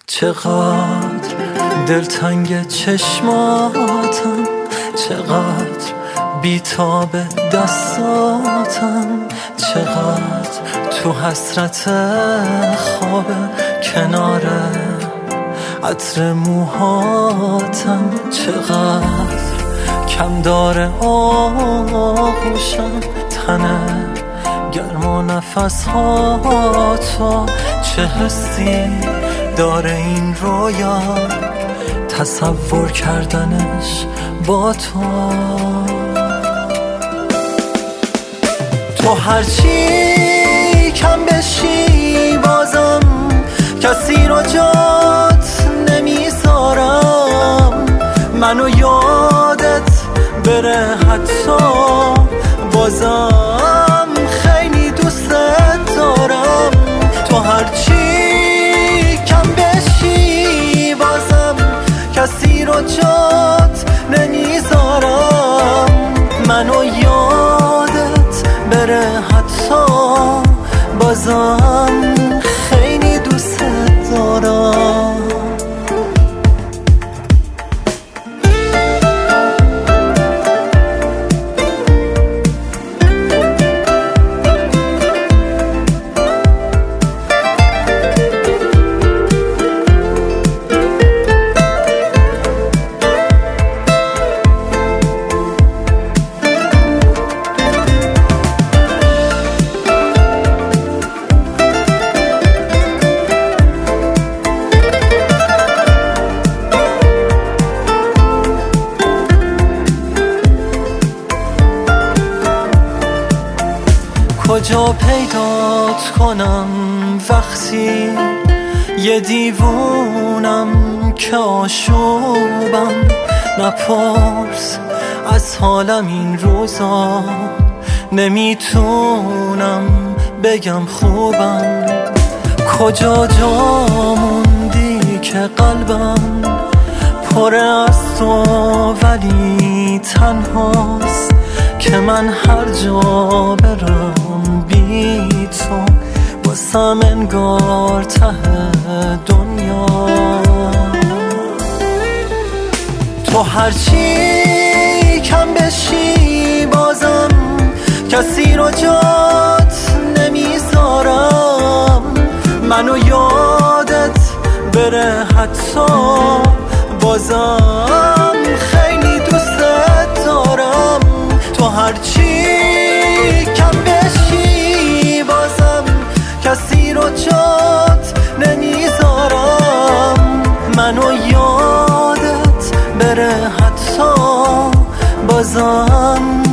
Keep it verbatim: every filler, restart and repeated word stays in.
چقدر دلتنگ چشماتم، چقدر بیتاب دستاتم، چقدر تو حسرت خواب کنار عطر موهاتم، چقدر کم داره آغوشم تنه گرم و نفس ها تو، چه حسی داره این رویا تصور کردنش با تو. تو هرچی کم بشی بازم کسی رو جات نمیذارم، منو یادت بره حتی بازم خیلی دوست دارم. تو هرچی کم بشی بازم کسی رو جات نمیذارم، منو یادت بره حتی بازم خیلی دوست دارم. کجا پیدات کنم وقتی یه دیوونم که آشوبم، نپرس از حالم این روزا نمیتونم بگم خوبم. کجا جا موندی که قلبم پر از تو ولی تنهاست، که من هر جا برم بی تو واسم انگار ته دنیا. تو هرچی کم بشی بازم کسی رو جات نمیذارم، منو یادت بره حتی بازم خیلی دوست دارم. تو هرچی کم بشی بازم کسی رو جات نمیذارم، منو یادت بره حتی بازم